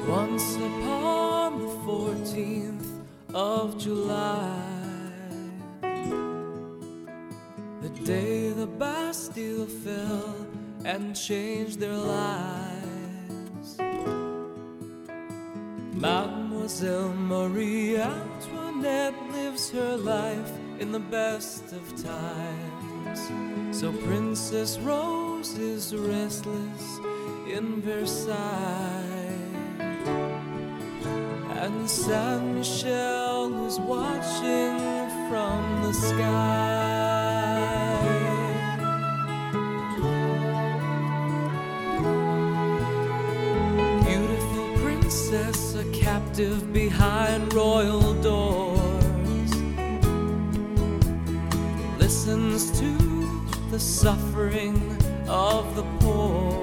Once upon the 14th of July, the day the Bastille fell and changed their lives, Mademoiselle Marie Antoinette lives her life in the best of times. So Princess Rose is restless in Versailles, and Saint Michel is watching from the sky. Beautiful princess, a captive behind royal doors, listens to the suffering of the poor.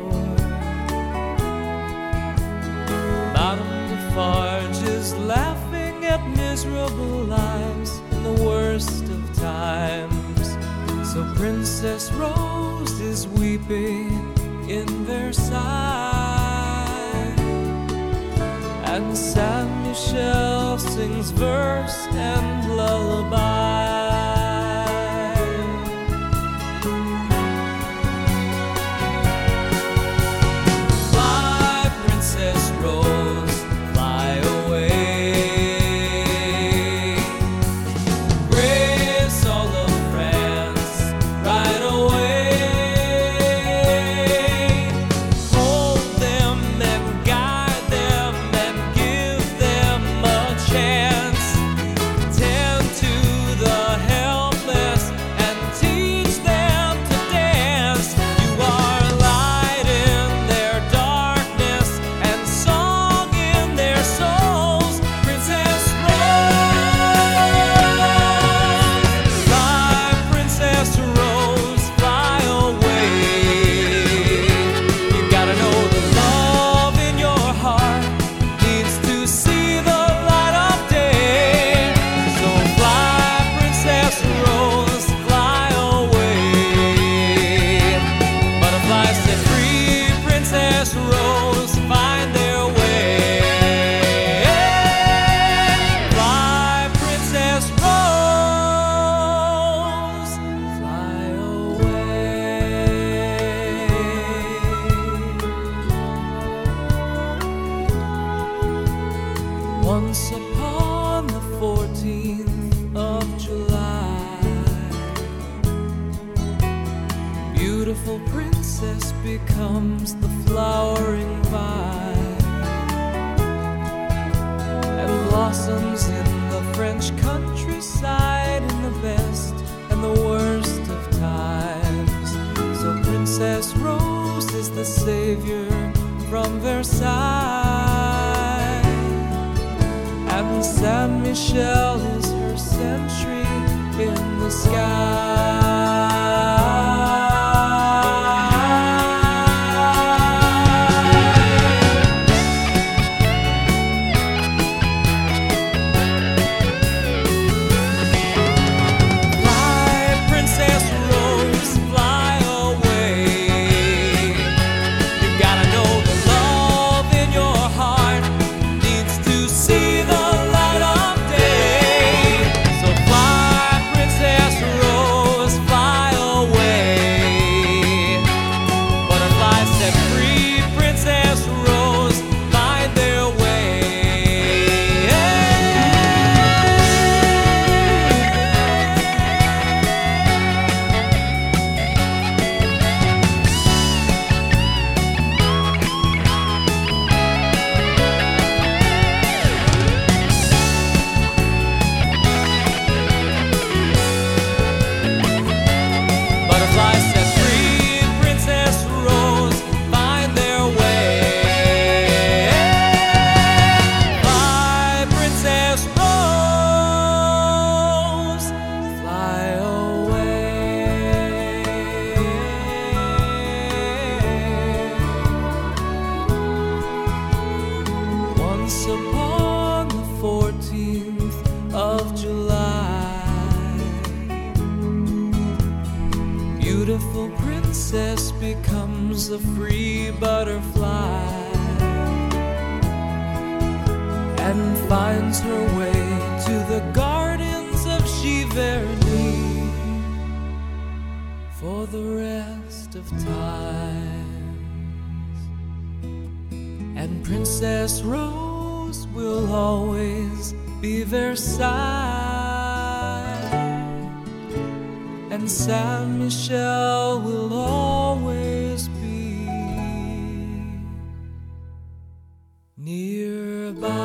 Madame Defarge is laughing at miserable lives in the worst of times. So Princess Rose is weeping in Versailles, and Saint Michel sings verse and lullaby. Once upon the 14th of July, beautiful princess becomes the flowering vine, and blossoms in the French countryside in the best and the worst of times. So Princess Rose is the savior from Versailles, and Saint Michel is her sentry in the sky. beautiful princess becomes a free butterfly, finds her way to the gardens of Giverny for the rest of times. And Princess Rose will always be Versailles, and Saint Michel will always be nearby.